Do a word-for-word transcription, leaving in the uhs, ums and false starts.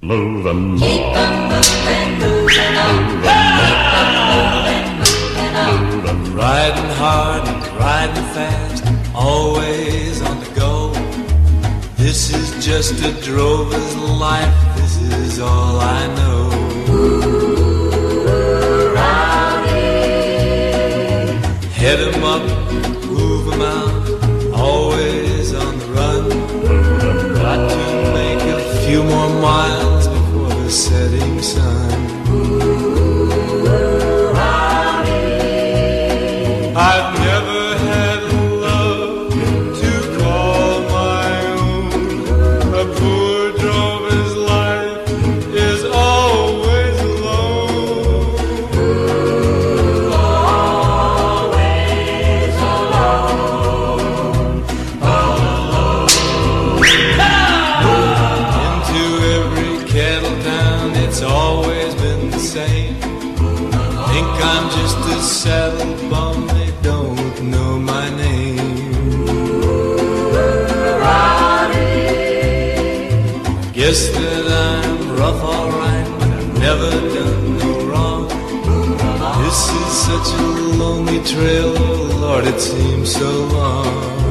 Moving, Keep on moving, moving on. Keep on moving, moving on. Riding hard and riding fast, always on the go. This is just a drover's life, this is all I know. Ooh, Ronnie. Head 'em up, move 'em out, always on the run. Got to make a few more miles before the setting sun. I've never had a love to call my own. A poor drover's life is always alone. Always alone. Into every cattle town, it's always been the same. Think I'm just a saddle bum, they don't know my name. Guess that I'm rough alright, but I've never done no wrong. This is such a lonely trail, oh Lord, it seems so long.